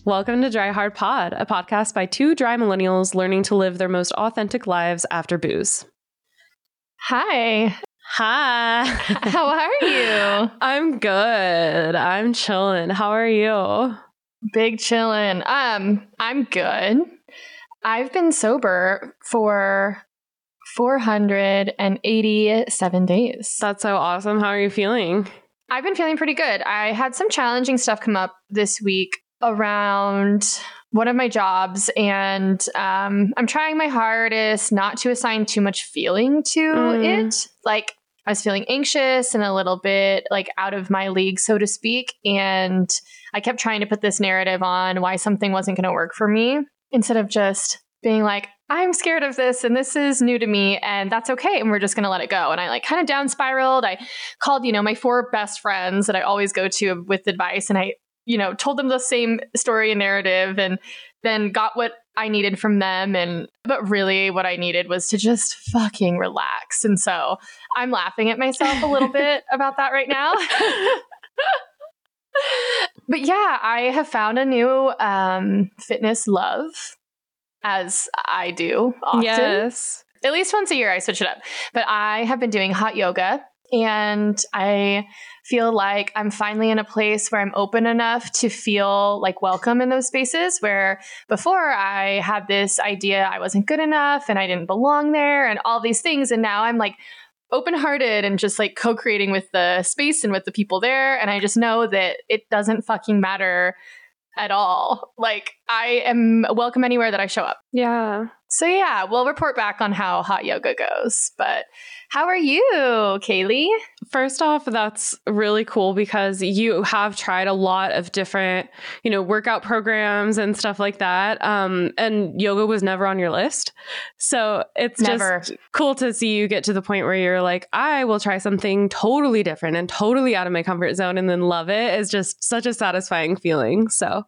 Welcome to Dry Hard Pod, a podcast by two dry millennials learning to live their most authentic lives after booze. Hi. Hi. How are you? I'm good. I'm chilling. How are you? Big chillin'. I'm good. I've been sober for 487 days. That's so awesome. How are you feeling? I've been feeling pretty good. I had some challenging stuff come up this week around one of my jobs, and I'm trying my hardest not to assign too much feeling to it. Like, I was feeling anxious and a little bit like out of my league, so to speak. And I kept trying to put this narrative on why something wasn't going to work for me instead of just being like, I'm scared of this and this is new to me and that's okay. And we're just going to let it go. And I like kind of down spiraled. I called, my 4 best friends that I always go to with advice. And I, told them the same story and narrative and then got what I needed from them. But really what I needed was to just fucking relax. And so I'm laughing at myself a little bit about that right now. But yeah, I have found a new fitness love, as I do often. Yes. At least once a year I switch it up. But I have been doing hot yoga, and I feel like I'm finally in a place where I'm open enough to feel like welcome in those spaces, where before I had this idea I wasn't good enough and I didn't belong there and all these things. And now I'm like open-hearted and just like co-creating with the space and with the people there. And I just know that it doesn't fucking matter at all. Like, I am welcome anywhere that I show up. Yeah. So yeah, we'll report back on how hot yoga goes. But how are you, Kaylee? First off, that's really cool because you have tried a lot of different, workout programs and stuff like that. And yoga was never on your list. So it's just cool to see you get to the point where you're like, I will try something totally different and totally out of my comfort zone and then love it. Is just such a satisfying feeling. So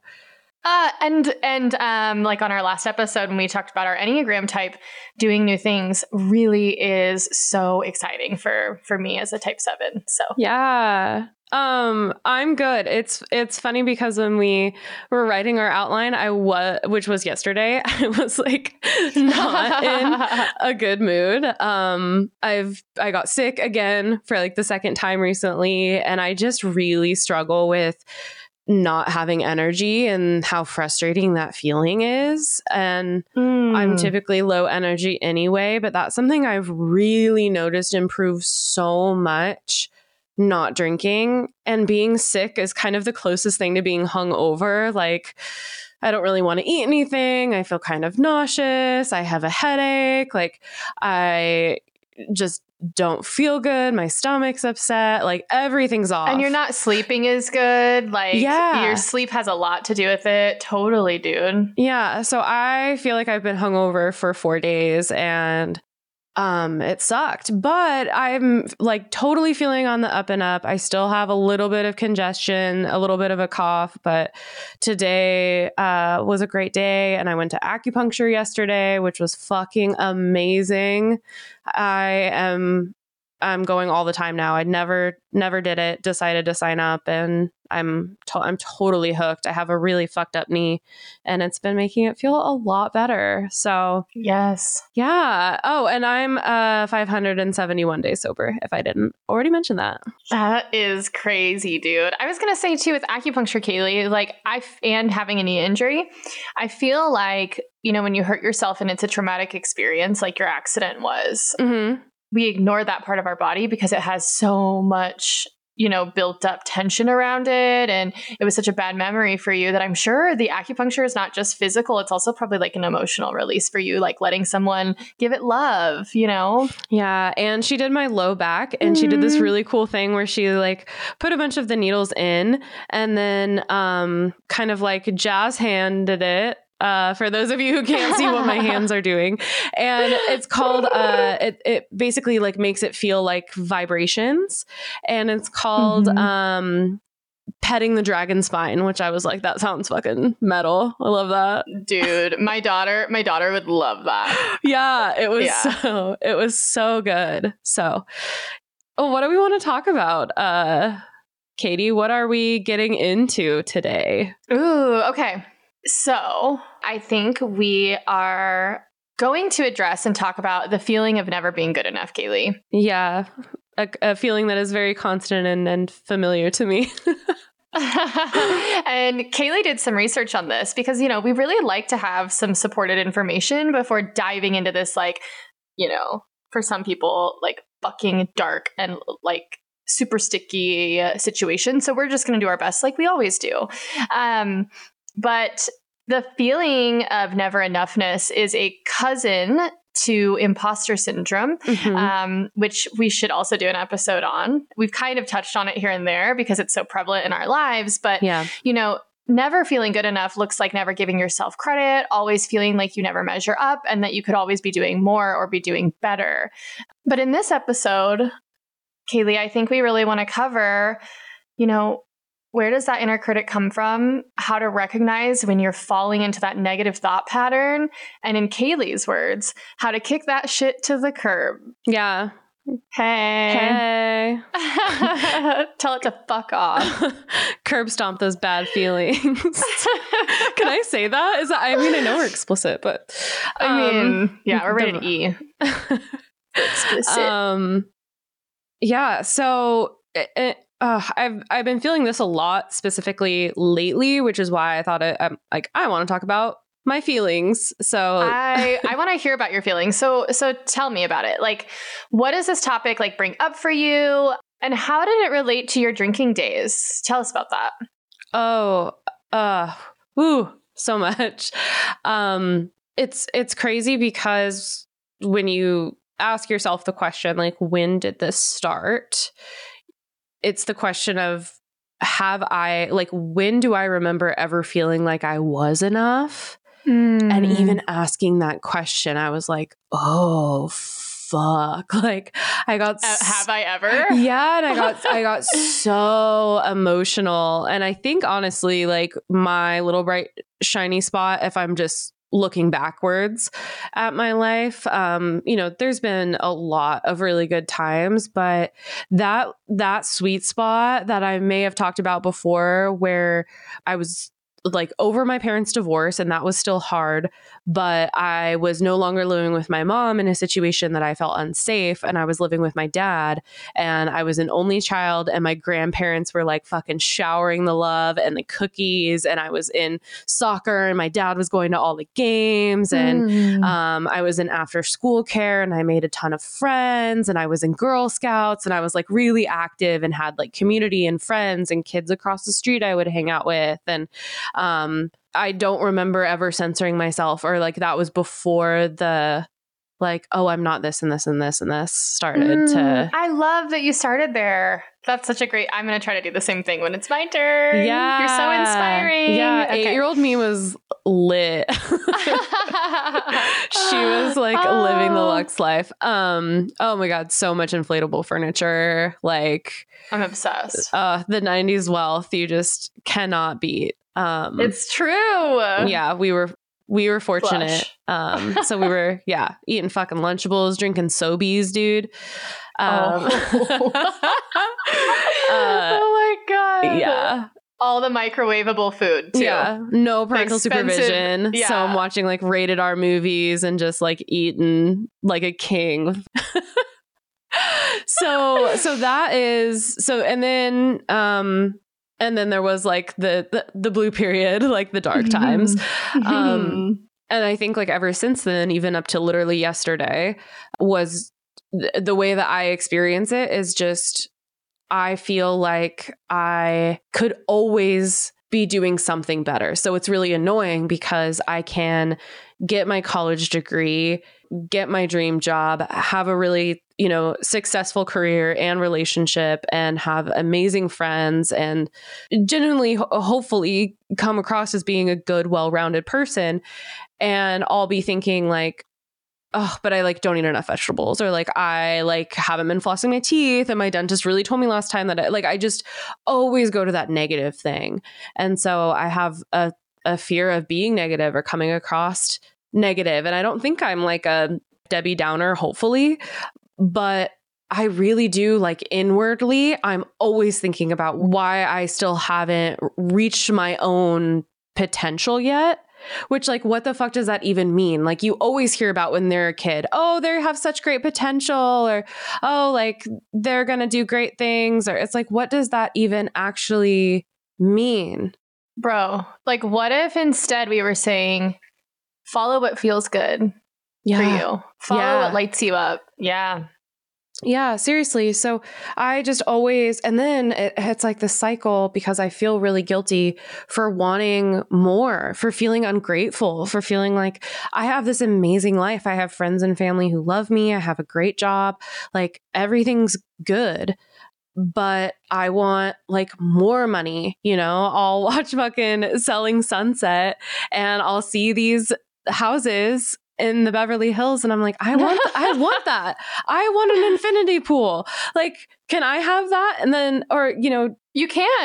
like on our last episode when we talked about our Enneagram type, doing new things really is so exciting for me as a type 7. So yeah. I'm good. It's funny because when we were writing our outline, which was yesterday, I was like not in a good mood. I got sick again for like the second time recently, and I just really struggle with not having energy and how frustrating that feeling is. And I'm typically low energy anyway, but that's something I've really noticed improve so much not drinking. And being sick is kind of the closest thing to being hungover. Like, I don't really want to eat anything. I feel kind of nauseous. I have a headache. Like, I just don't feel good. My stomach's upset. Like, everything's off. And you're not sleeping as good. Like, your sleep has a lot to do with it. Totally, dude. Yeah. So I feel like I've been hungover for 4 days and it sucked, but I'm like totally feeling on the up and up. I still have a little bit of congestion, a little bit of a cough, but today was a great day. And I went to acupuncture yesterday, which was fucking amazing. I'm going all the time now. I never did it, decided to sign up, and I'm totally hooked. I have a really fucked up knee and it's been making it feel a lot better. So yes. Yeah. Oh, and I'm 571 days sober, if I didn't already mention that. That is crazy, dude. I was going to say too, with acupuncture, Kaylee, like and having a knee injury, I feel like, when you hurt yourself and it's a traumatic experience, like your accident was, we ignore that part of our body because it has so much, built up tension around it. And it was such a bad memory for you that I'm sure the acupuncture is not just physical. It's also probably like an emotional release for you, like letting someone give it love, Yeah. And she did my low back and she did this really cool thing where she like put a bunch of the needles in and then kind of like jazz handed it. For those of you who can't see what my hands are doing. And it's called, it basically like makes it feel like vibrations. And it's called petting the dragon spine, which I was like, that sounds fucking metal. I love that. Dude, my daughter would love that. Yeah, it was so good. So, what do we want to talk about? Katie, what are we getting into today? Ooh, okay. So I think we are going to address and talk about the feeling of never being good enough, Kaylee. Yeah. A feeling that is very constant and familiar to me. And Kaylee did some research on this because, you know, we really like to have some supported information before diving into this, like, you know, for some people, like fucking dark and like super sticky situation. So we're just going to do our best like we always do. But the feeling of never enoughness is a cousin to imposter syndrome, which we should also do an episode on. We've kind of touched on it here and there because it's so prevalent in our lives. But, you know, never feeling good enough looks like never giving yourself credit, always feeling like you never measure up and that you could always be doing more or be doing better. But in this episode, Kaylee, I think we really want to cover, you know, where does that inner critic come from? How to recognize when you're falling into that negative thought pattern. And in Kaylee's words, how to kick that shit to the curb. Yeah. Hey. Tell it to fuck off. Curb stomp those bad feelings. Can I say that? I mean, I know we're explicit, but I mean, yeah, we're rated E. Explicit. Yeah. So I've been feeling this a lot specifically lately, which is why I thought I want to talk about my feelings. So I want to hear about your feelings. So tell me about it. Like, what does this topic like bring up for you, and how did it relate to your drinking days? Tell us about that. So much. It's crazy because when you ask yourself the question, like, when did this start? It's the question of, when do I remember ever feeling like I was enough? And even asking that question, I was like, oh, fuck. Like, I got... have I ever? Yeah, and I got so emotional. And I think, honestly, like, my little bright, shiny spot, if I'm just looking backwards at my life, you know, there's been a lot of really good times, but that sweet spot that I may have talked about before, where I was like over my parents' divorce, and that was still hard, but I was no longer living with my mom in a situation that I felt unsafe, and I was living with my dad, and I was an only child, and my grandparents were like fucking showering the love and the cookies, and I was in soccer, and my dad was going to all the games, and I was in after school care, and I made a ton of friends, and I was in Girl Scouts, and I was like really active and had like community and friends and kids across the street I would hang out with. And I don't remember ever censoring myself, or like that was before the like, oh, I'm not this and this and this and this started to. I love that you started there. That's such a great, I'm going to try to do the same thing when it's my turn. Yeah. You're so inspiring. Yeah. Okay. 8-year-old me was lit. She was like living the luxe life. Oh my God. So much inflatable furniture. Like, I'm obsessed. The 90s wealth you just cannot beat. It's true. Yeah, we were fortunate. So we were eating fucking Lunchables, drinking Sobeys, dude. Oh my God. Yeah. All the microwavable food too. Yeah. No parental supervision. Yeah. So I'm watching like rated R movies and just like eating like a king. So that is and then there was like the blue period, like the dark times. And I think like ever since then, even up to literally yesterday, was the way that I experience it is just, I feel like I could always be doing something better. So it's really annoying because I can get my college degree, get my dream job, have a really, successful career and relationship, and have amazing friends, and genuinely, hopefully come across as being a good, well-rounded person. And I'll be thinking like, oh, but I like don't eat enough vegetables, or like I like haven't been flossing my teeth, and my dentist really told me last time that I just always go to that negative thing. And so I have a fear of being negative or coming across negative. And I don't think I'm like a Debbie Downer, hopefully, but I really do, like, inwardly, I'm always thinking about why I still haven't reached my own potential yet. Which, like, what the fuck does that even mean? Like, you always hear about when they're a kid, oh, they have such great potential, or, oh, like, they're going to do great things. Or it's like, what does that even actually mean? Bro, like, what if instead we were saying, follow what feels good for you? Follow what lights you up. Yeah. Yeah, seriously. So I just always, and then it's like the cycle because I feel really guilty for wanting more, for feeling ungrateful, for feeling like I have this amazing life. I have friends and family who love me. I have a great job. Like everything's good. But I want like more money, you know, I'll watch fucking Selling Sunset and I'll see these houses in the Beverly Hills and I'm like, I want that. I want an infinity pool. Like, can I have that? And then, or, you know, you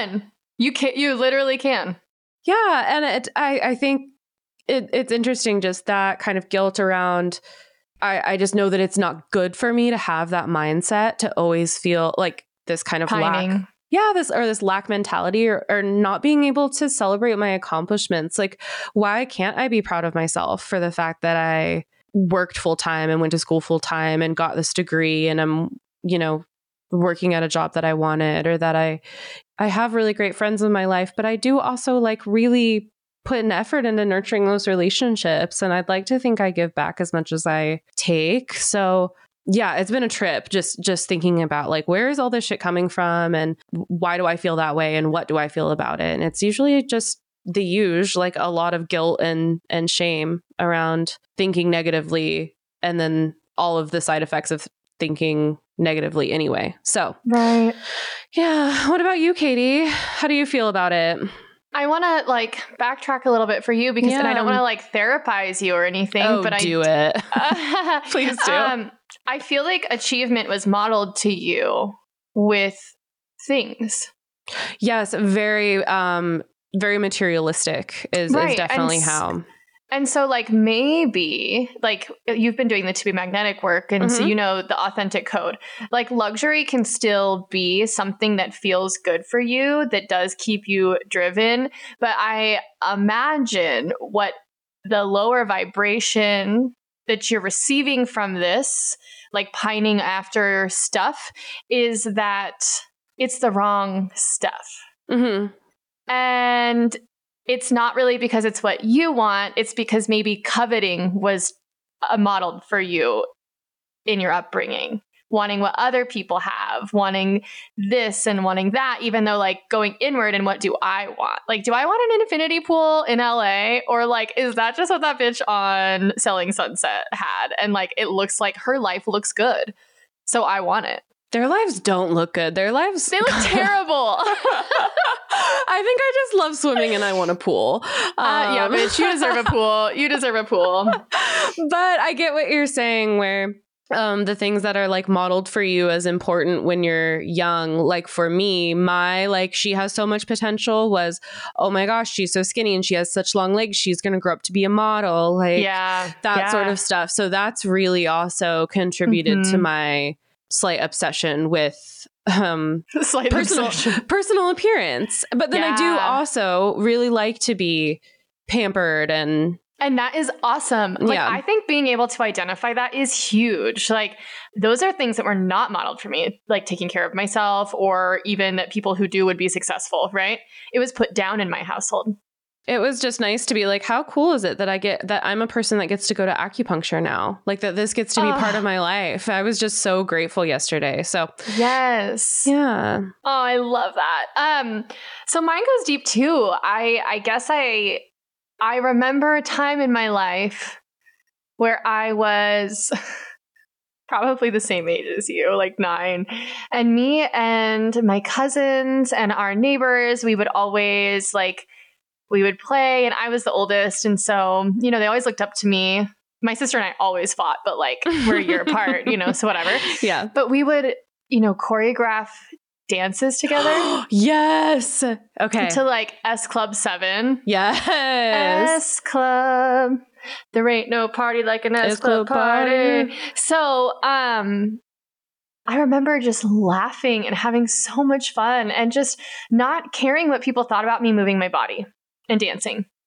literally can. Yeah. And I think it's interesting, just that kind of guilt around, I just know that it's not good for me to have that mindset, to always feel like this kind of lack. Yeah, this lack mentality or not being able to celebrate my accomplishments. Like, why can't I be proud of myself for the fact that I worked full time and went to school full time and got this degree and I'm, you know, working at a job that I wanted, or that I have really great friends in my life, but I do also like really put an effort into nurturing those relationships. And I'd like to think I give back as much as I take. So yeah, it's been a trip just thinking about like, where is all this shit coming from and why do I feel that way and what do I feel about it? And it's usually just the usual, like a lot of guilt and shame around thinking negatively and then all of the side effects of thinking negatively anyway. So, right. Yeah. What about you, Katie? How do you feel about it? I want to like backtrack a little bit for you because and I don't want to like therapize you or anything, but I do it. Please do. I feel like achievement was modeled to you with things. Yes, very materialistic is definitely how. And so like maybe like you've been doing the To Be Magnetic work and so you know the authentic code. Like luxury can still be something that feels good for you, that does keep you driven. But I imagine what the lower vibration that you're receiving from this, like pining after stuff, is that it's the wrong stuff. Mm-hmm. And it's not really because it's what you want. It's because maybe coveting was modeled for you in your upbringing. Wanting what other people have, wanting this and wanting that, even though like going inward and what do I want? Like, do I want an infinity pool in LA? Or like, is that just what that bitch on Selling Sunset had? And like, it looks like her life looks good. So I want it. Their lives don't look good. They look terrible. I think I just love swimming and I want a pool. Yeah, bitch, you deserve a pool. You deserve a pool. But I get what you're saying where the things that are like modeled for you as important when you're young, like for me, my like she has so much potential was, oh my gosh, she's so skinny and she has such long legs, she's gonna grow up to be a model, like that sort of stuff. So that's really also contributed to my slight obsession with personal appearance. But then I do also really like to be pampered and that is awesome. Like, I think being able to identify that is huge. Like, those are things that were not modeled for me, like taking care of myself or even that people who do would be successful, right? It was put down in my household. It was just nice to be like, how cool is it that I'm a person that gets to go to acupuncture now? Like that this gets to be part of my life. I was just so grateful yesterday. So yes. Yeah. Oh, I love that. So mine goes deep too. I guess I remember a time in my life where I was probably the same age as you, like 9. And me and my cousins and our neighbors, we would always we would play, and I was the oldest. And so, you know, they always looked up to me. My sister and I always fought, but like we're a year apart, you know, so whatever. Yeah. But we would, you know, choreograph dances together. Yes. Okay. To like S Club 7. Yes. S Club. There ain't no party like an S Club party. So, I remember just laughing and having so much fun and just not caring what people thought about me moving my body and dancing.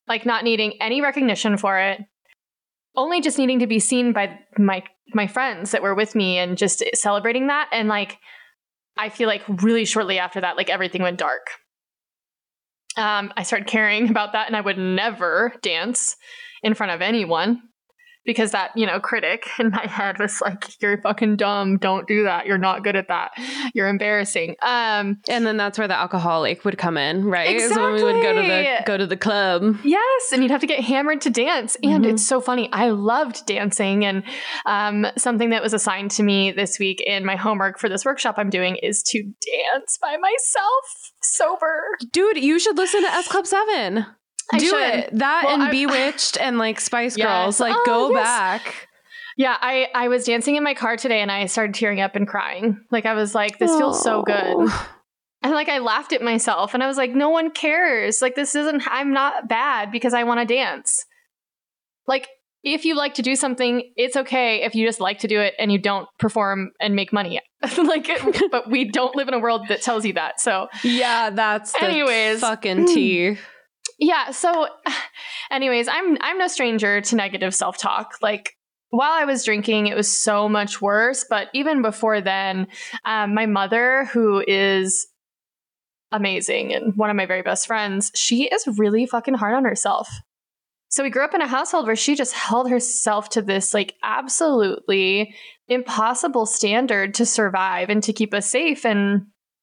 like not needing any recognition for it, only just needing to be seen by my friends that were with me and just celebrating that. And like, I feel like really shortly after that, like everything went dark. I started caring about that, and I would never dance in front of anyone because that, critic in my head was like, you're fucking dumb. Don't do that. You're not good at that. You're embarrassing. And then that's where the alcoholic would come in, right? Exactly. So when we would go to the club. Yes. And you'd have to get hammered to dance. And it's so funny. I loved dancing. And something that was assigned to me this week in my homework for this workshop I'm doing is to dance by myself sober. Dude, you should listen to S Club 7. I Do should. it. That Well, and Bewitched and like Spice Girls. Yes. Like go back. Yeah, I was dancing in my car today and I started tearing up and crying. Like I was like, this feels so good. And like I laughed at myself and I was like, no one cares. Like I'm not bad because I want to dance. Like if you like to do something, it's okay if you just like to do it and you don't perform and make money. But we don't live in a world that tells you that. So yeah, that's the fucking tea. Yeah. So anyways, I'm no stranger to negative self-talk. Like while I was drinking, it was so much worse. But even before then, my mother, who is amazing and one of my very best friends, she is really fucking hard on herself. So we grew up in a household where she just held herself to this like absolutely impossible standard to survive and to keep us safe. And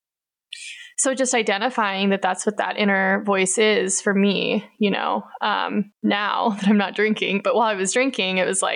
so just identifying that that's what that inner voice is for me, now that I'm not drinking. But while I was drinking, it was like,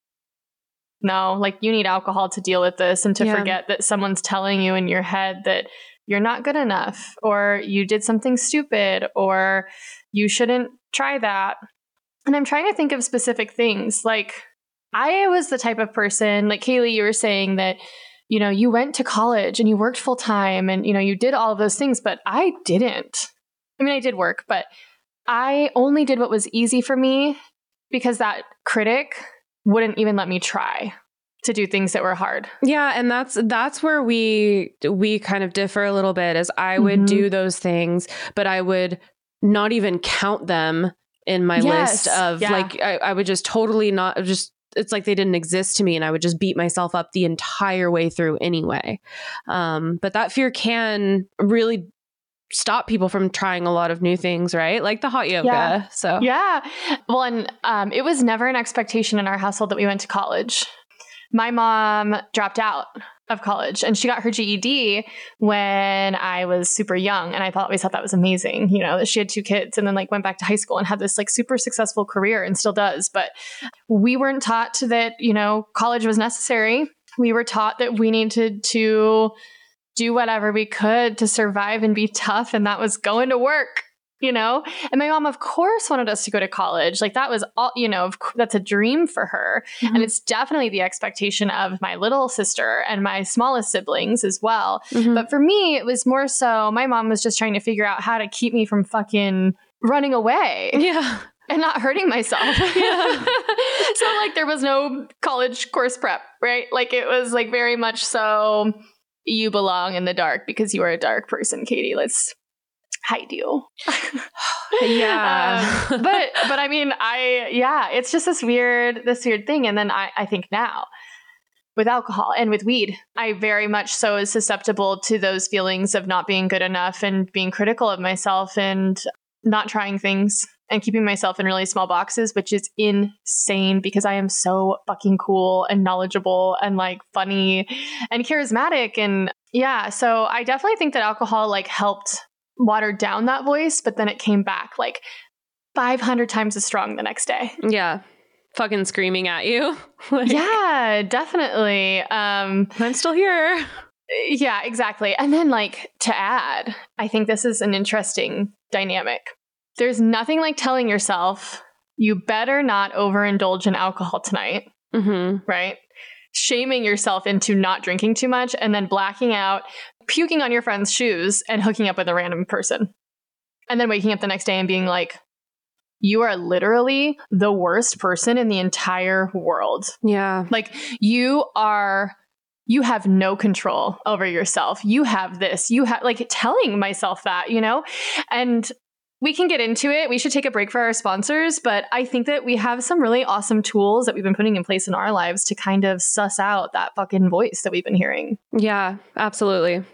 no, like you need alcohol to deal with this and to forget that someone's telling you in your head that you're not good enough or you did something stupid or you shouldn't try that. And I'm trying to think of specific things. Like I was the type of person, like Kaylee, you were saying that you went to college and you worked full time and, you did all of those things, but I didn't. I mean, I did work, but I only did what was easy for me because that critic wouldn't even let me try to do things that were hard. Yeah. And that's where we kind of differ a little bit is I would do those things, but I would not even count them in my list of like, I would just totally not just, it's like they didn't exist to me and I would just beat myself up the entire way through anyway. But that fear can really stop people from trying a lot of new things, right? Like the hot yoga. Yeah. So yeah. Well, and it was never an expectation in our household that we went to college. My mom dropped out of college and she got her GED when I was super young. And I always thought that was amazing, that she had 2 kids and then like went back to high school and had this like super successful career and still does. But we weren't taught that, college was necessary. We were taught that we needed to do whatever we could to survive and be tough. And that was going to work. And my mom, of course, wanted us to go to college. Like that was all, that's a dream for her. Mm-hmm. And it's definitely the expectation of my little sister and my smallest siblings as well. Mm-hmm. But for me, it was more so my mom was just trying to figure out how to keep me from fucking running away. Yeah. And not hurting myself. Yeah. So like there was no college course prep, right? Like it was like very much so you belong in the dark because you are a dark person, Katie. Let's hide you. Yeah. But I mean, it's just this weird thing. And then I think now with alcohol and with weed, I very much so is susceptible to those feelings of not being good enough and being critical of myself and not trying things and keeping myself in really small boxes, which is insane because I am so fucking cool and knowledgeable and like funny and charismatic. And yeah, so I definitely think that alcohol like helped watered down that voice, but then it came back like 500 times as strong the next day. Yeah. Fucking screaming at you. Yeah, definitely. I'm still here. Yeah, exactly. And then like to add, I think this is an interesting dynamic. There's nothing like telling yourself, you better not overindulge in alcohol tonight. Mm-hmm. Right? Shaming yourself into not drinking too much and then blacking out, puking on your friend's shoes and hooking up with a random person. And then waking up the next day and being like, you are literally the worst person in the entire world. Yeah. Like you have no control over yourself. You have this, like telling myself that, and we can get into it. We should take a break for our sponsors, but I think that we have some really awesome tools that we've been putting in place in our lives to kind of suss out that fucking voice that we've been hearing. Yeah, absolutely.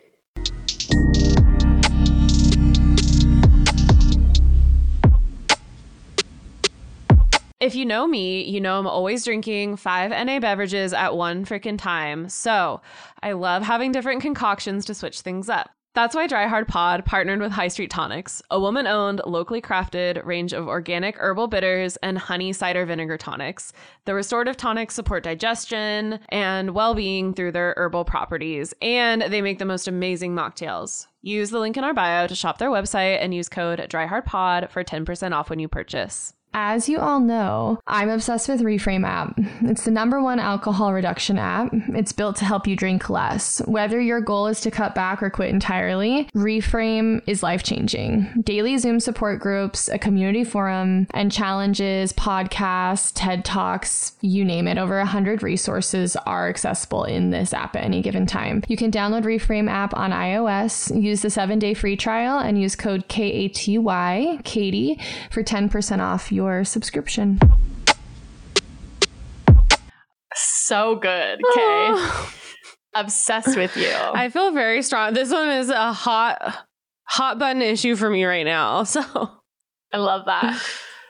If you know me, you know I'm always drinking 5 NA beverages at one frickin' time. So I love having different concoctions to switch things up. That's why Dry Hard Pod partnered with High Street Tonics, a woman-owned, locally crafted range of organic herbal bitters and honey cider vinegar tonics. The restorative tonics support digestion and well-being through their herbal properties, and they make the most amazing mocktails. Use the link in our bio to shop their website and use code DryHardPod for 10% off when you purchase. As you all know, I'm obsessed with Reframe app. It's the #1 alcohol reduction app. It's built to help you drink less. Whether your goal is to cut back or quit entirely, Reframe is life-changing. Daily Zoom support groups, a community forum, and challenges, podcasts, TED Talks, you name it. Over 100 resources are accessible in this app at any given time. You can download Reframe app on iOS, use the 7-day free trial, and use code KATY, Katie, for 10% off your subscription. So good, Kay. Obsessed with you. I feel very strong. This one is a hot button issue for me right now. So I love that.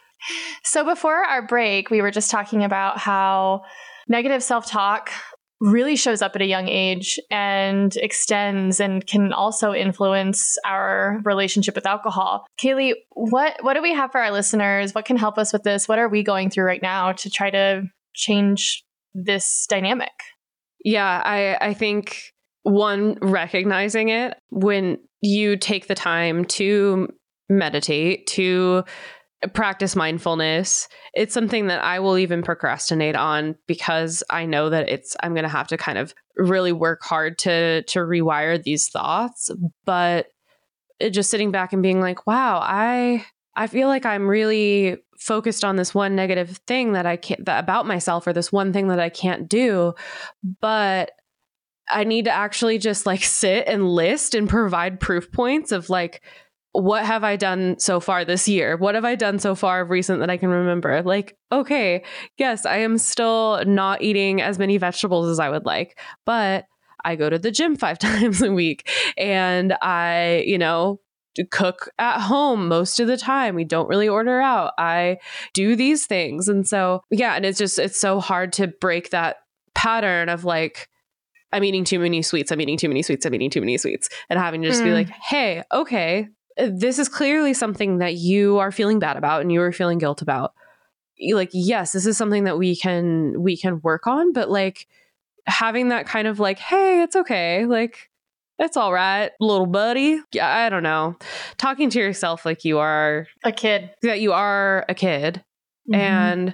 So before our break, we were just talking about how negative self-talk really shows up at a young age and extends and can also influence our relationship with alcohol. Kaylee, what do we have for our listeners? What can help us with this? What are we going through right now to try to change this dynamic? Yeah, I think one, recognizing it when you take the time to meditate, to practice mindfulness. It's something that I will even procrastinate on because I know that I'm going to have to kind of really work hard to rewire these thoughts. But just sitting back and being like, wow, I feel like I'm really focused on this one negative thing that I can't, that about myself, or this one thing that I can't do. But I need to actually just like sit and list and provide proof points of like, what have I done so far this year? What have I done so far of recent that I can remember? Like, okay, yes, I am still not eating as many vegetables as I would like, but I go to the gym 5 times a week and I, cook at home most of the time. We don't really order out. I do these things. And so, yeah, and it's so hard to break that pattern of like, I'm eating too many sweets. I'm eating too many sweets. I'm eating too many sweets. And having to just be like, hey, okay, this is clearly something that you are feeling bad about and you are feeling guilt about. Like, yes, this is something that we can work on, but like having that kind of like, hey, it's okay. Like, it's all right, little buddy. Yeah, I don't know. Talking to yourself like you are a kid. That you are a kid. Mm-hmm. And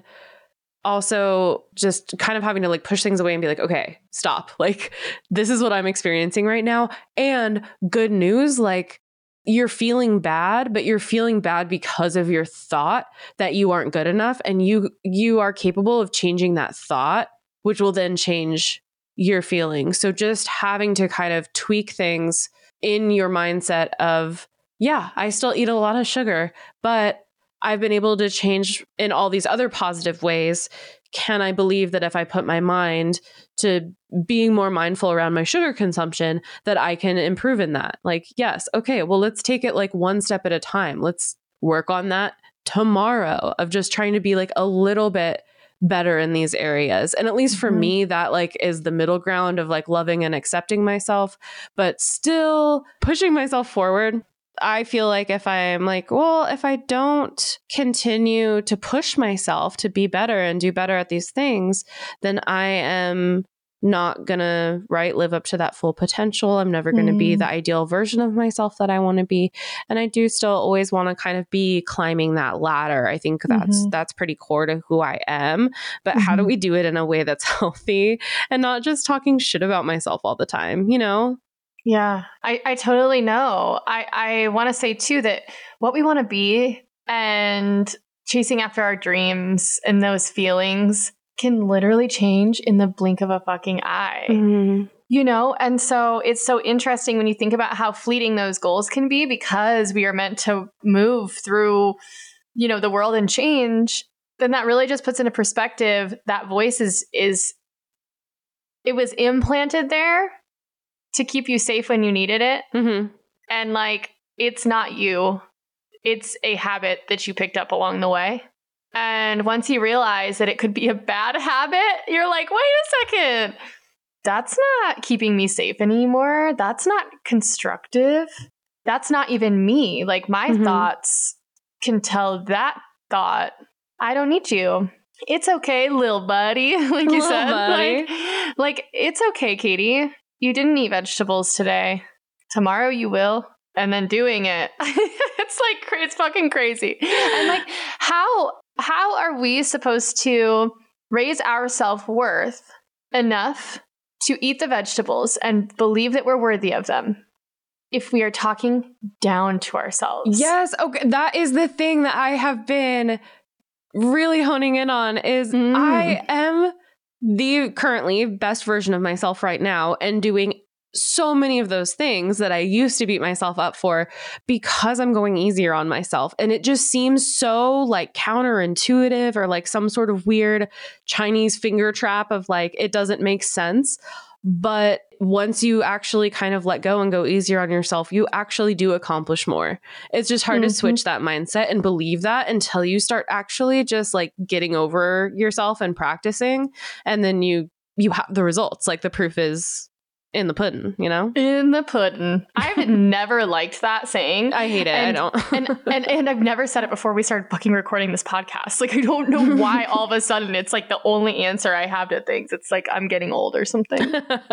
also just kind of having to like push things away and be like, okay, stop. Like, this is what I'm experiencing right now. And good news, like, you're feeling bad, but you're feeling bad because of your thought that you aren't good enough. And you are capable of changing that thought, which will then change your feelings. So just having to kind of tweak things in your mindset of, yeah, I still eat a lot of sugar, but I've been able to change in all these other positive ways. Can I believe that if I put my mind to being more mindful around my sugar consumption, that I can improve in that? Like, yes. Okay, well, let's take it like one step at a time. Let's work on that tomorrow of just trying to be like a little bit better in these areas. And at least for me, that like is the middle ground of like loving and accepting myself, but still pushing myself forward. I feel like if I'm like, well, if I don't continue to push myself to be better and do better at these things, then I am not gonna, live up to that full potential. I'm never gonna be the ideal version of myself that I want to be. And I do still always want to kind of be climbing that ladder. I think that's pretty core to who I am. But how do we do it in a way that's healthy and not just talking shit about myself all the time, you know? Yeah, I totally know. I want to say too that what we want to be and chasing after our dreams and those feelings can literally change in the blink of a fucking eye. And so it's so interesting when you think about how fleeting those goals can be, because we are meant to move through, the world and change. Then that really just puts into perspective that voice is it was implanted there to keep you safe when you needed it. Mm-hmm. And like, it's not you. It's a habit that you picked up along the way. And once you realize that it could be a bad habit, you're like, wait a second. That's not keeping me safe anymore. That's not constructive. That's not even me. Like, my thoughts can tell that thought, I don't need you. It's okay, little buddy. Like you said. Buddy. Like, it's okay, Katie. You didn't eat vegetables today. Tomorrow you will. And then doing it. It's fucking crazy. And like, how are we supposed to raise our self-worth enough to eat the vegetables and believe that we're worthy of them if we are talking down to ourselves? Yes. Okay. That is the thing that I have been really honing in on is I am the currently best version of myself right now and doing so many of those things that I used to beat myself up for because I'm going easier on myself. And it just seems so like counterintuitive or like some sort of weird Chinese finger trap of like, it doesn't make sense. But once you actually kind of let go and go easier on yourself, you actually do accomplish more. It's just hard to switch that mindset and believe that until you start actually just like getting over yourself and practicing. And then you have the results. Like the proof is in the pudding, In the pudding. I've never liked that saying. I hate it. I don't. and I've never said it before we started fucking recording this podcast. Like, I don't know why all of a sudden it's like the only answer I have to things. It's like I'm getting old or something.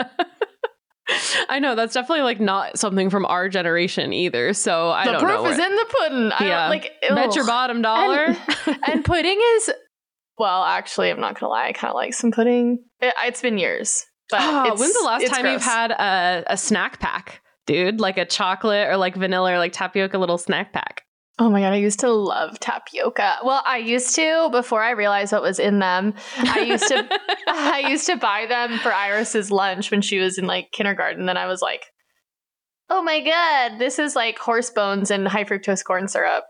I know that's definitely like not something from our generation either. So I don't know. The proof is in the pudding. Bet your bottom dollar. And pudding is, well, actually, I'm not gonna lie. I kind of like some pudding. It's been years. But when's the last time gross. you've had a snack pack, dude? Like a chocolate or like vanilla or like tapioca little snack pack? Oh my God, I used to love tapioca. Well, I used to before I realized what was in them. I used to buy them for Iris's lunch when she was in like kindergarten. Then I was like, oh my God, this is like horse bones and high fructose corn syrup.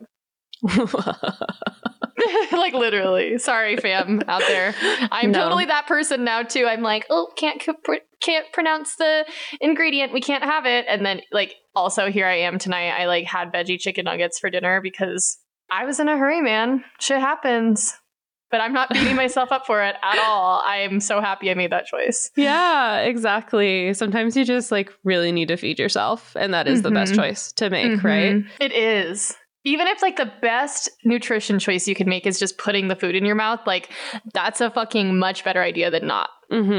Like literally. Sorry, fam out there. I'm totally that person now too. I'm like, oh, can't pronounce the ingredient. We can't have it. And then like also here I am tonight. I like had veggie chicken nuggets for dinner because I was in a hurry, man. Shit happens. But I'm not beating myself up for it at all. I am so happy I made that choice. Yeah, exactly. Sometimes you just like really need to feed yourself, and that is the best choice to make, right? It is. Even if like the best nutrition choice you can make is just putting the food in your mouth, like that's a fucking much better idea than not.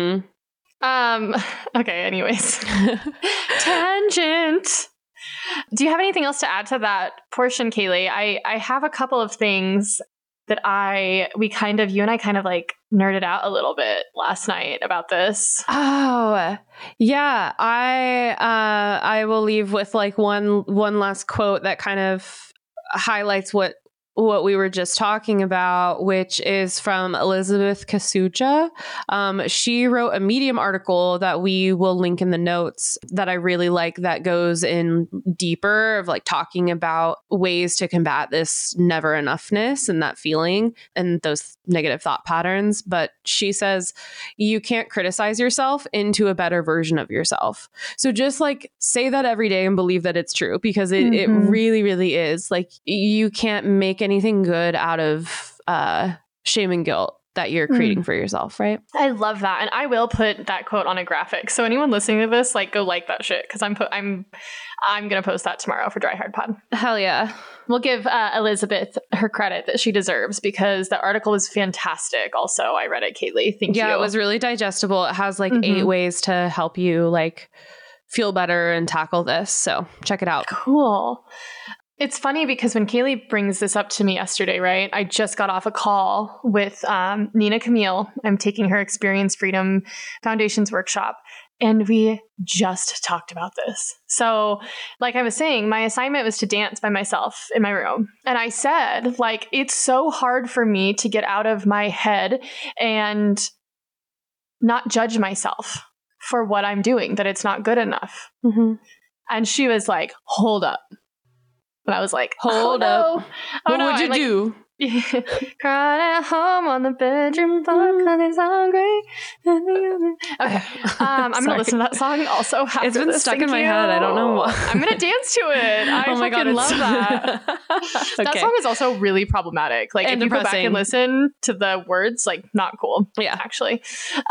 Okay, anyways. Tangent. Do you have anything else to add to that portion, Kaylee? I have a couple of things that you and I kind of like nerded out a little bit last night about this. Oh, yeah. I will leave with like one last quote that kind of highlights what we were just talking about, which is from Elizabeth Kasuja. She wrote a Medium article that we will link in the notes that I really like, that goes in deeper of like talking about ways to combat this never enoughness and that feeling and those negative thought patterns. But she says, you can't criticize yourself into a better version of yourself. So just like say that every day and believe that it's true, because it really, really is. Like you can't make anything good out of shame and guilt that you're creating for yourself, right? I love that. And I will put that quote on a graphic. So anyone listening to this, like go like that shit, because I'm going to post that tomorrow for Dry Hard Pod. Hell yeah. We'll give Elizabeth her credit that she deserves, because the article was fantastic. Also, I read it, Kaylee. Thank you. Yeah, it was really digestible. It has like 8 ways to help you like feel better and tackle this. So check it out. Cool. It's funny because when Kaylee brings this up to me yesterday, right, I just got off a call with Nina Camille. I'm taking her Experience Freedom Foundations workshop, and we just talked about this. So like I was saying, my assignment was to dance by myself in my room. And I said, like, it's so hard for me to get out of my head and not judge myself for what I'm doing, that it's not good enough. Mm-hmm. And she was like, hold up. And I was like, Hold up. What would you do? Crying at home on the bedroom floor because he's hungry. Okay. I'm going to listen to that song also. It's been stuck in my head. I don't know why. I'm going to dance to it. I fucking love that. That song is also really problematic. Like, And if you go back depressing. and listen to the words, like, not cool. Yeah. Actually.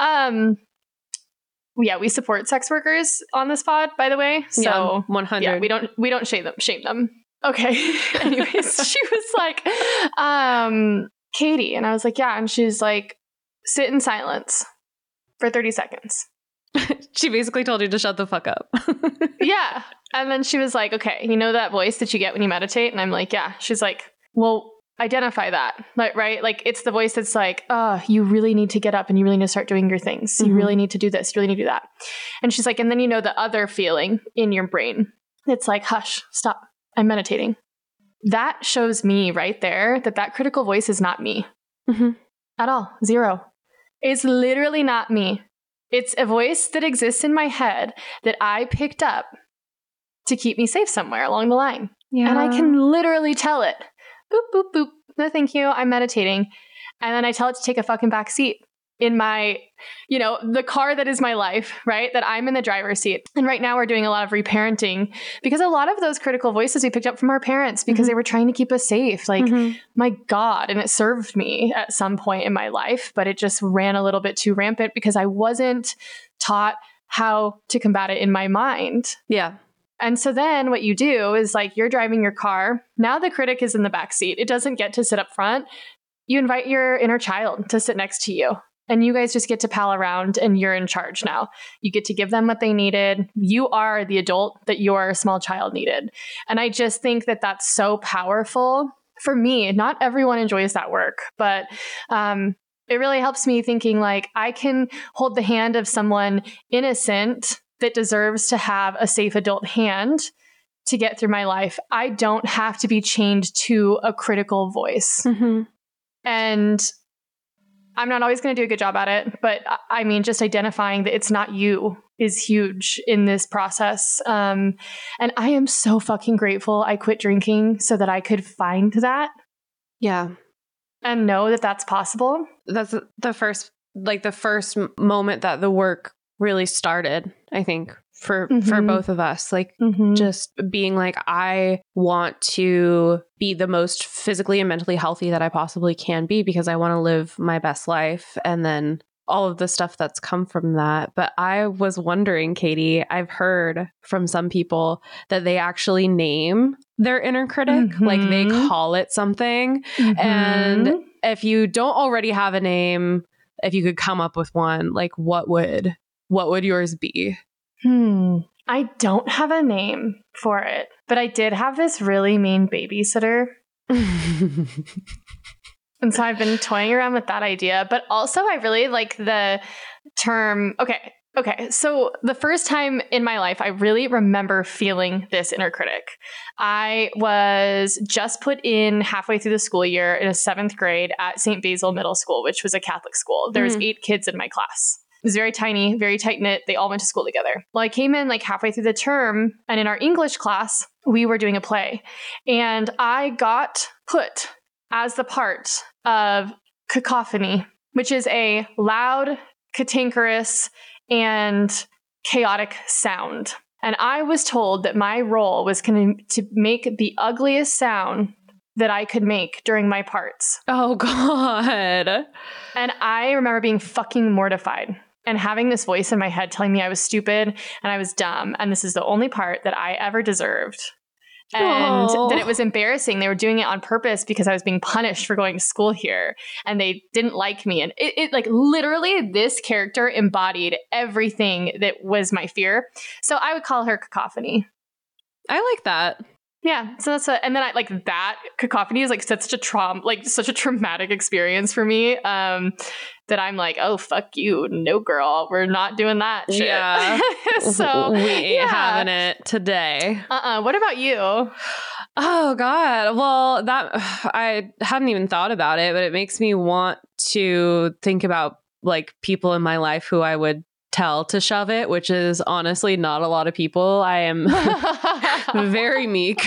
Yeah, we support sex workers on this pod, by the way. So yeah, 100. yeah, we don't shame them. Okay. Anyways, she was like, Katie. And I was like, yeah. And she's like, sit in silence for 30 seconds. She basically told you to shut the fuck up. Yeah. And then she was like, okay, you know that voice that you get when you meditate? And I'm like, yeah. She's like, well, identify that. Like, right? Like, it's the voice that's like, oh, you really need to get up and you really need to start doing your things. You really need to do this. You really need to do that. And she's like, and then you know the other feeling in your brain. It's like, hush, stop. I'm meditating. That shows me right there that critical voice is not me at all. Zero. It's literally not me. It's a voice that exists in my head that I picked up to keep me safe somewhere along the line. Yeah. And I can literally tell it, boop, boop, boop. No, thank you. I'm meditating. And then I tell it to take a fucking back seat in my, the car that is my life, right? That I'm in the driver's seat. And right now we're doing a lot of reparenting because a lot of those critical voices we picked up from our parents because they were trying to keep us safe. Like, my God. And it served me at some point in my life, but it just ran a little bit too rampant because I wasn't taught how to combat it in my mind. Yeah. And so then what you do is, like, you're driving your car. Now the critic is in the back seat. It doesn't get to sit up front. You invite your inner child to sit next to you. And you guys just get to pal around and you're in charge now. You get to give them what they needed. You are the adult that your small child needed. And I just think that that's so powerful. For me, not everyone enjoys that work, but it really helps me thinking like I can hold the hand of someone innocent that deserves to have a safe adult hand to get through my life. I don't have to be chained to a critical voice. And I'm not always going to do a good job at it, but I mean, just identifying that it's not you is huge in this process. And I am so fucking grateful I quit drinking so that I could find that. Yeah. And know that that's possible. That's the first moment that the work really started, I think, for both of us. Like, just being like, I want to be the most physically and mentally healthy that I possibly can be because I want to live my best life. And then all of the stuff that's come from that. But I was wondering, Katie, I've heard from some people that they actually name their inner critic, like they call it something. And if you don't already have a name, if you could come up with one, like what would yours be? I don't have a name for it, but I did have this really mean babysitter. And so I've been toying around with that idea, but also I really like the term. Okay. So the first time in my life, I really remember feeling this inner critic. I was just put in halfway through the school year in a 7th grade at St. Basil Middle School, which was a Catholic school. There was 8 kids in my class. It was very tiny, very tight-knit. They all went to school together. Well, I came in like halfway through the term, and in our English class, we were doing a play. And I got put as the part of cacophony, which is a loud, cantankerous, and chaotic sound. And I was told that my role was to make the ugliest sound that I could make during my parts. Oh, God. And I remember being fucking mortified and having this voice in my head telling me I was stupid and I was dumb. And this is the only part that I ever deserved. And that it was embarrassing. They were doing it on purpose because I was being punished for going to school here and they didn't like me. And it like literally this character embodied everything that was my fear. So I would call her Cacophony. I like that. Yeah. So that's and then I like that Cacophony is like such a traumatic experience for me. That I'm like, oh, fuck you. No, girl, we're not doing that shit. Yeah. So we ain't having it today. What about you? Oh, God. Well, that I hadn't even thought about it, but it makes me want to think about like people in my life who I would tell to shove it, which is honestly not a lot of people. I am very meek.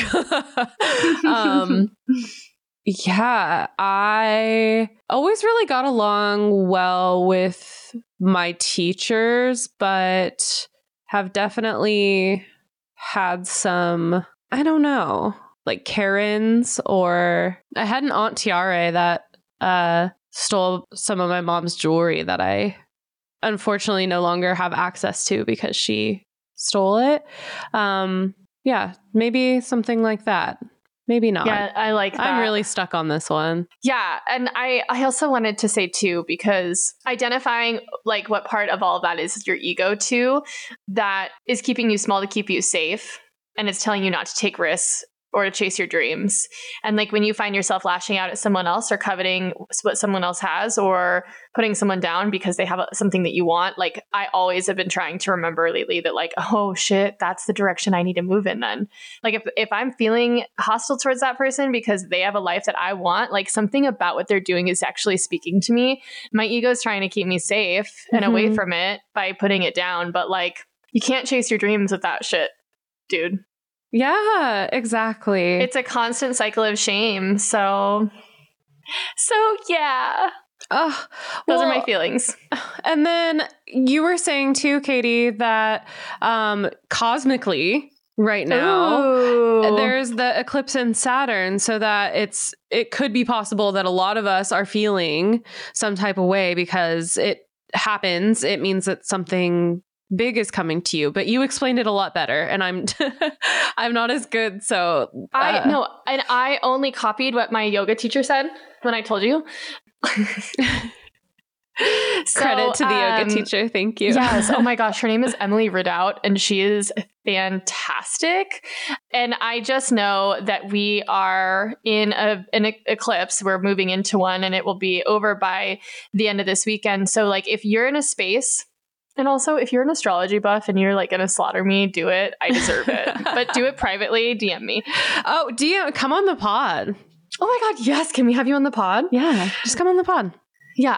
Yeah, I always really got along well with my teachers, but have definitely had some, I don't know, like Karens, or I had an Aunt Tiare that stole some of my mom's jewelry that I unfortunately no longer have access to because she stole it. Yeah, maybe something like that. Maybe not. Yeah, I like that. I'm really stuck on this one. Yeah, and I also wanted to say too, because identifying like what part of all of that is your ego too, that is keeping you small to keep you safe, and it's telling you not to take risks or to chase your dreams. And like when you find yourself lashing out at someone else or coveting what someone else has or putting someone down because they have something that you want, like I always have been trying to remember lately that like, oh shit, that's the direction I need to move in then. Like if I'm feeling hostile towards that person because they have a life that I want, like something about what they're doing is actually speaking to me. My ego is trying to keep me safe and away from it by putting it down. But like, you can't chase your dreams with that shit, dude. Yeah, exactly. It's a constant cycle of shame. So yeah. Those are my feelings. And then you were saying too, Katie, that cosmically right now there's the eclipse in Saturn, so that it could be possible that a lot of us are feeling some type of way because it happens. It means that something big is coming to you, but you explained it a lot better, and I'm I'm not as good. So I know, and I only copied what my yoga teacher said when I told you. Credit to the yoga teacher. Thank you. Yes. Oh my gosh. Her name is Emily Ridout, and she is fantastic. And I just know that we are in an eclipse. We're moving into one, and it will be over by the end of this weekend. So like if you're in a space, and also if you're an astrology buff and you're like going to slaughter me, do it. I deserve it. But do it privately. DM me. Oh, DM, come on the pod. Oh my God. Yes. Can we have you on the pod? Yeah. Just come on the pod. Yeah.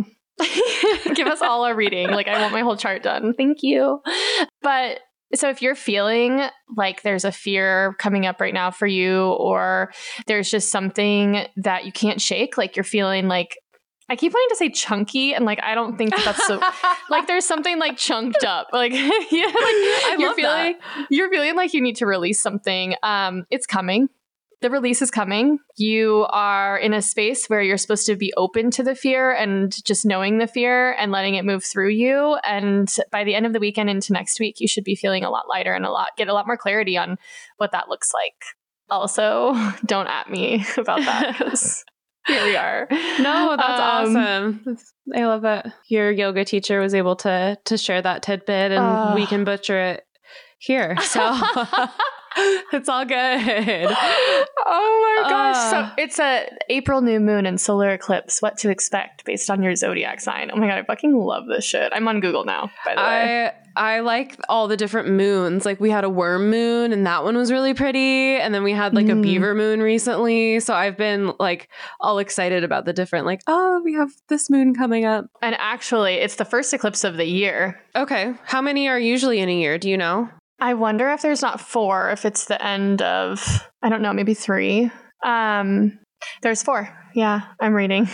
Give us all a reading. Like I want my whole chart done. Thank you. But so if you're feeling like there's a fear coming up right now for you, or there's just something that you can't shake, like you're feeling like, I keep wanting to say chunky, and like I don't think that's so. Like there's something like chunked up, like yeah, like you're feeling like you need to release something. It's coming. The release is coming. You are in a space where you're supposed to be open to the fear and just knowing the fear and letting it move through you. And by the end of the weekend into next week, you should be feeling a lot lighter and get a lot more clarity on what that looks like. Also, don't at me about that because. Here we are. No, that's awesome. I love that your yoga teacher was able to share that tidbit, and we can butcher it here. So it's all good. Oh my gosh. So it's a April new moon and solar eclipse. What to expect based on your zodiac sign. Oh my God, I fucking love this shit. I'm on Google now, by the way. I like all the different moons. Like we had a worm moon, and that one was really pretty. And then we had like a beaver moon recently. So I've been like all excited about the different, like, oh, we have this moon coming up. And actually, it's the first eclipse of the year. Okay. How many are usually in a year? Do you know? I wonder if there's not 4, if it's the end of, I don't know, maybe 3. There's 4. Yeah, I'm reading.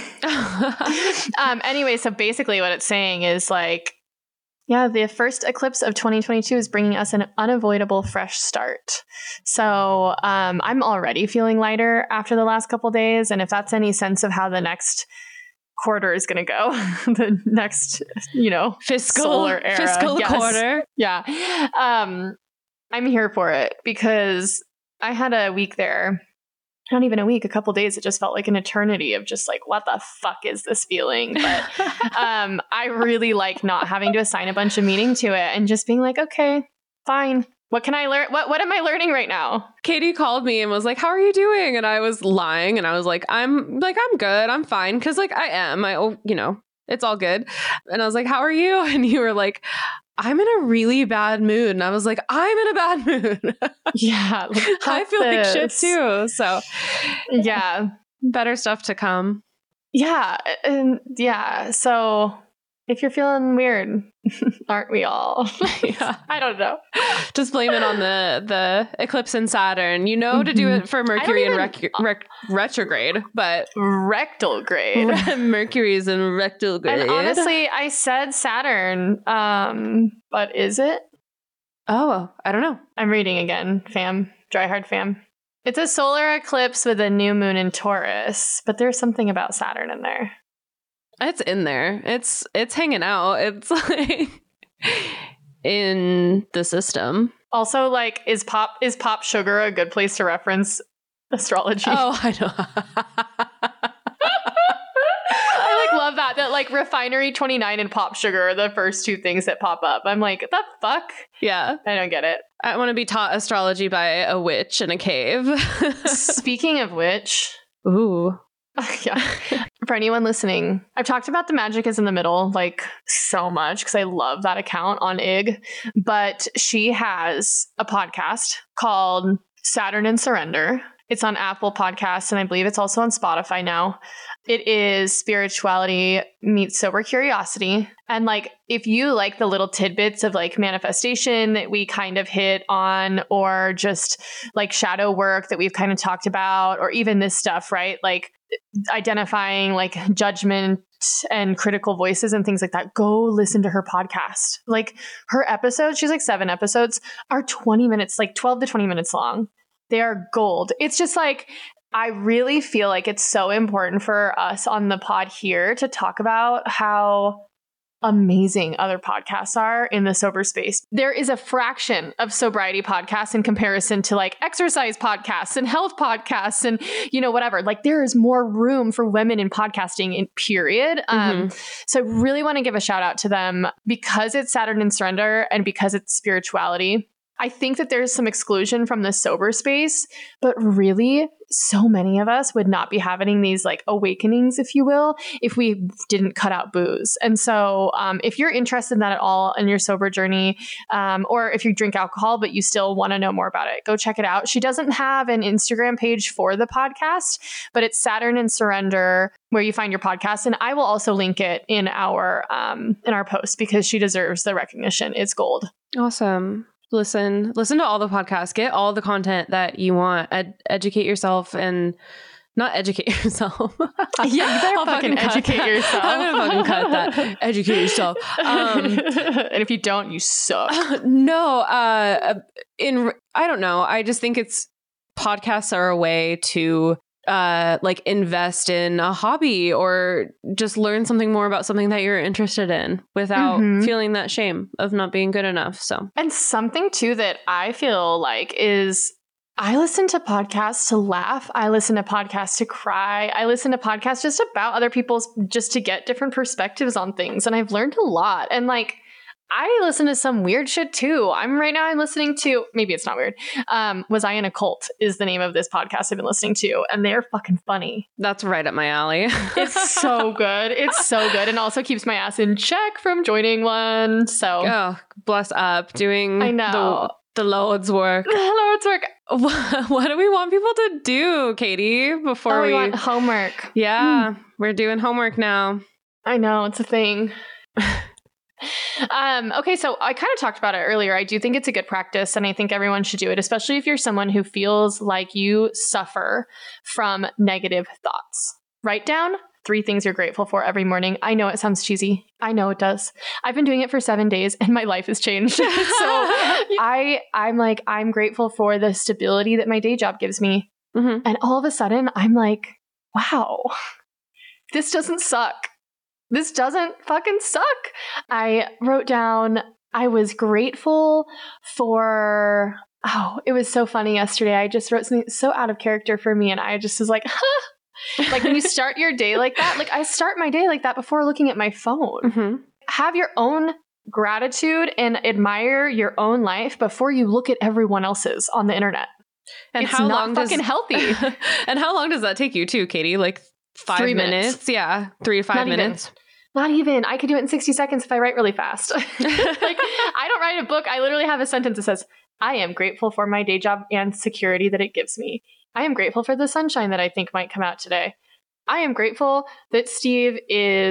Anyway, so basically what it's saying is like, yeah, the first eclipse of 2022 is bringing us an unavoidable fresh start. So I'm already feeling lighter after the last couple days. And if that's any sense of how the next quarter is going to go, the next, solar era. Fiscal quarter. Yeah. I'm here for it because I had a week there. Not even a week, a couple days. It just felt like an eternity of just like, what the fuck is this feeling? But I really like not having to assign a bunch of meaning to it and just being like, okay, fine. What can I learn? What am I learning right now? Katie called me and was like, how are you doing? And I was lying. And I was like, I'm good. I'm fine. Cause like I am, it's all good. And I was like, how are you? And you were like, I'm in a really bad mood. And I was like, I'm in a bad mood. Yeah. I feel like shit too. So yeah, better stuff to come. Yeah. And yeah. So If you're feeling weird, aren't we all? Yeah. I don't know. Just blame it on the eclipse in Saturn. You know to do it for Mercury in retrograde, but rectal grade. Mercury is in rectal grade. And honestly, I said Saturn, but is it? Oh, I don't know. I'm reading again, fam. Dry hard fam. It's a solar eclipse with a new moon in Taurus, but there's something about Saturn in there. It's in there. It's hanging out. It's like in the system. Also, like, is pop sugar a good place to reference astrology? Oh, I know. I like love that like Refinery 29 and pop sugar are the first two things that pop up. I'm like, the fuck? Yeah. I don't get it. I want to be taught astrology by a witch in a cave. Speaking of which, ooh. Yeah. For anyone listening, I've talked about The Magic is in the Middle like so much because I love that account on IG. But she has a podcast called Saturn and Surrender. It's on Apple Podcasts, and I believe it's also on Spotify now. It is spirituality meets sober curiosity. And like, if you like the little tidbits of like manifestation that we kind of hit on, or just like shadow work that we've kind of talked about, or even this stuff, right? Like identifying like judgment and critical voices and things like that, go listen to her podcast. Like her episodes, she's like 7 episodes, are 20 minutes, like 12 to 20 minutes long. They are gold. It's just like, I really feel like it's so important for us on the pod here to talk about how amazing other podcasts are in the sober space. There is a fraction of sobriety podcasts in comparison to like exercise podcasts and health podcasts and, you know, whatever. Like there is more room for women in podcasting in period. So I really want to give a shout out to them because it's Saturn and Surrender and because it's spirituality. I think that there's some exclusion from the sober space, but really so many of us would not be having these like awakenings, if you will, if we didn't cut out booze. And so if you're interested in that at all in your sober journey, or if you drink alcohol, but you still want to know more about it, go check it out. She doesn't have an Instagram page for the podcast, but it's Saturn and Surrender where you find your podcast. And I will also link it in our post because she deserves the recognition. It's gold. Awesome. Listen to all the podcasts, get all the content that you want, educate yourself and not educate yourself. Yeah, you better fucking educate yourself. I'm going to fucking cut that. Educate yourself. And if you don't, you suck. No, I don't know. I just think podcasts are a way to like invest in a hobby or just learn something more about something that you're interested in without feeling that shame of not being good enough. So, and something too that I feel like is I listen to podcasts to laugh. I listen to podcasts to cry. I listen to podcasts just about other people's, just to get different perspectives on things. And I've learned a lot. And like, I listen to some weird shit too. I'm listening to, maybe it's not weird. Was I in a Cult is the name of this podcast I've been listening to. And they're fucking funny. That's right up my alley. It's so good. It's so good. And also keeps my ass in check from joining one. So bless up doing I know. The Lord's work. The Lord's work. What do we want people to do, Katie, before we want homework. Yeah, we're doing homework now. I know, it's a thing. Okay, so I kind of talked about it earlier. I do think it's a good practice, and I think everyone should do it, especially if you're someone who feels like you suffer from negative thoughts. Write down 3 things you're grateful for every morning. I know it sounds cheesy. I know it does. I've been doing it for 7 days, and my life has changed. So I'm grateful for the stability that my day job gives me. And all of a sudden, I'm like, wow, this doesn't suck. This doesn't fucking suck. I wrote down, I was grateful for, it was so funny yesterday. I just wrote something so out of character for me. And I just was like, like when you start your day like that, like I start my day like that before looking at my phone. Have your own gratitude and admire your own life before you look at everyone else's on the internet. And it's not fucking healthy. And how long does that take you too, Katie? Like 5 minutes? Yeah. 3 to 5 minutes. Not even. I could do it in 60 seconds if I write really fast. Like, I don't write a book. I literally have a sentence that says, I am grateful for my day job and security that it gives me. I am grateful for the sunshine that I think might come out today. I am grateful that Steve is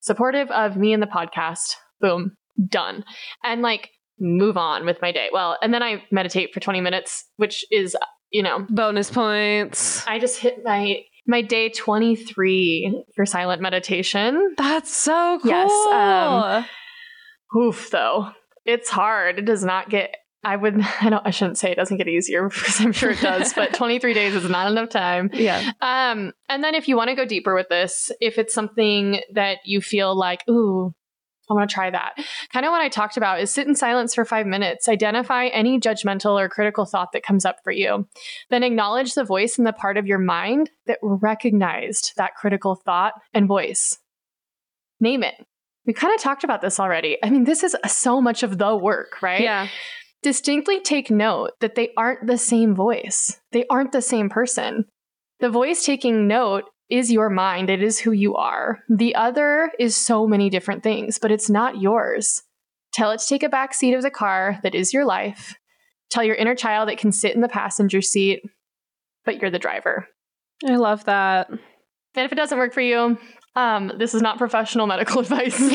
supportive of me and the podcast. Boom, done. And like move on with my day. Well, and then I meditate for 20 minutes, which is, bonus points. I just hit my day 23 for silent meditation. That's so cool. Yes. Oof, though. It's hard. It does not get, I shouldn't say it doesn't get easier because I'm sure it does, but 23 days is not enough time. Yeah. And then if you want to go deeper with this, if it's something that you feel like, ooh, I want to try that. Kind of what I talked about is sit in silence for 5 minutes, identify any judgmental or critical thought that comes up for you. Then acknowledge the voice in the part of your mind that recognized that critical thought and voice. Name it. We kind of talked about this already. I mean, this is so much of the work, right? Yeah. Distinctly take note that they aren't the same voice. They aren't the same person. The voice taking note is your mind. It is who you are. The other is so many different things, but it's not yours. Tell it to take a back seat of the car that is your life. Tell your inner child it can sit in the passenger seat, but you're the driver. I love that. And if it doesn't work for you, this is not professional medical advice. And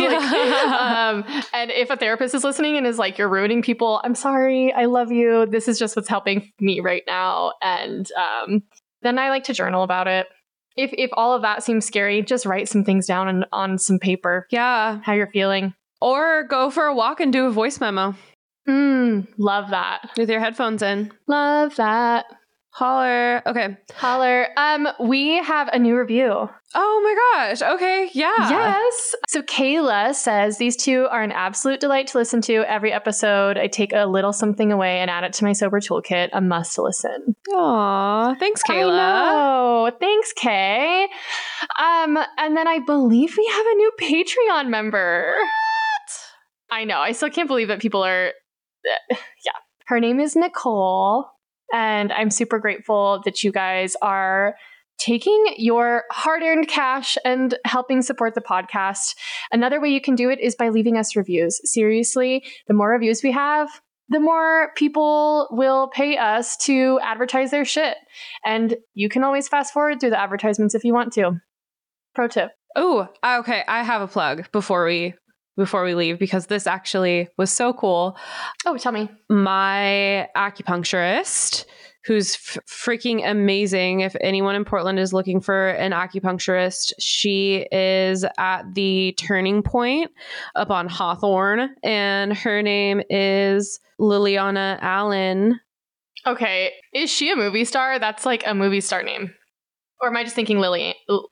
if a therapist is listening and is like, you're ruining people, I'm sorry, I love you. This is just what's helping me right now. And then I like to journal about it. If all of that seems scary, just write some things down on some paper. Yeah. How you're feeling. Or go for a walk and do a voice memo. Love that. With your headphones in. Love that. Holler. Okay. Holler. We have a new review. Oh my gosh. Okay. Yeah. Yes. So Kayla says, these two are an absolute delight to listen to. Every episode, I take a little something away and add it to my sober toolkit. A must listen. Aw. Thanks, Kayla. I know. Thanks, Kay. And then I believe we have a new Patreon member. What? I know. I still can't believe that people are... yeah. Her name is Nicole. And I'm super grateful that you guys are taking your hard-earned cash and helping support the podcast. Another way you can do it is by leaving us reviews. Seriously, the more reviews we have, the more people will pay us to advertise their shit. And you can always fast forward through the advertisements if you want to. Pro tip. Oh, okay. I have a plug before we leave, because this actually was so cool. Oh, tell me. My acupuncturist, who's freaking amazing. If anyone in Portland is looking for an acupuncturist, she is at the Turning Point up on Hawthorne, and her name is Liliana Allen. Okay. Is she a movie star? That's like a movie star name. Or am I just thinking Lily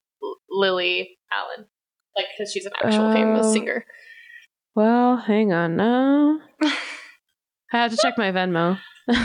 Allen? Like, because she's an actual famous singer. Well, hang on. No. I have to check my Venmo.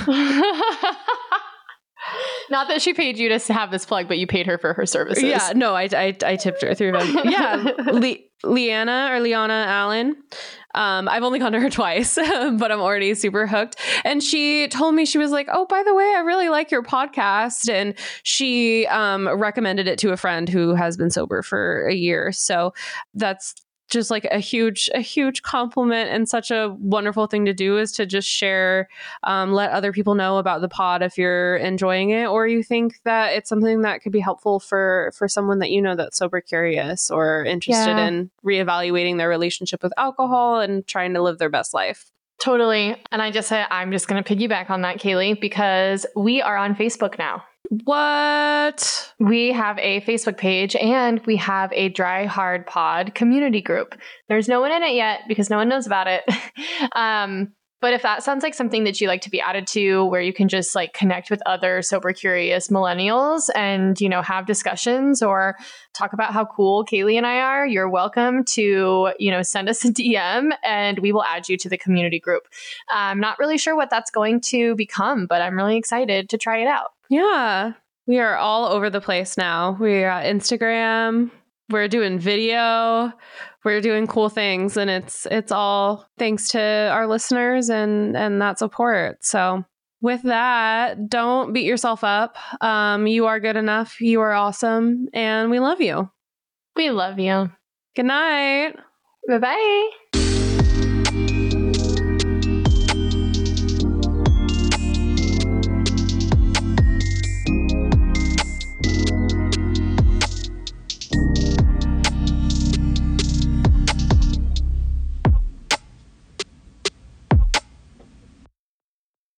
Not that she paid you to have this plug, but you paid her for her services. Yeah, no, I tipped her through Venmo. Yeah, Liana Allen. I've only gone to her twice, but I'm already super hooked. And she told me, she was like, oh, by the way, I really like your podcast. And she recommended it to a friend who has been sober for a year. So that's just like a huge compliment, and such a wonderful thing to do, is to just share, let other people know about the pod if you're enjoying it, or you think that it's something that could be helpful for someone that you know that's sober curious or interested in reevaluating their relationship with alcohol and trying to live their best life. Totally. And I'm just going to piggyback on that, Kaylee, because we are on Facebook now. What? We have a Facebook page and we have a Dry Hard Pod community group. There's no one in it yet because no one knows about it. But if that sounds like something that you like to be added to, where you can just like connect with other sober curious millennials and, you know, have discussions or talk about how cool Kaylee and I are, you're welcome to, you know, send us a DM and we will add you to the community group. I'm not really sure what that's going to become, but I'm really excited to try it out. Yeah, we are all over the place now. We're at Instagram. We're doing video. We're doing cool things, and it's all thanks to our listeners and that support. So with that, don't beat yourself up. You are good enough. You are awesome, and we love you. We love you. Good night. Bye-bye.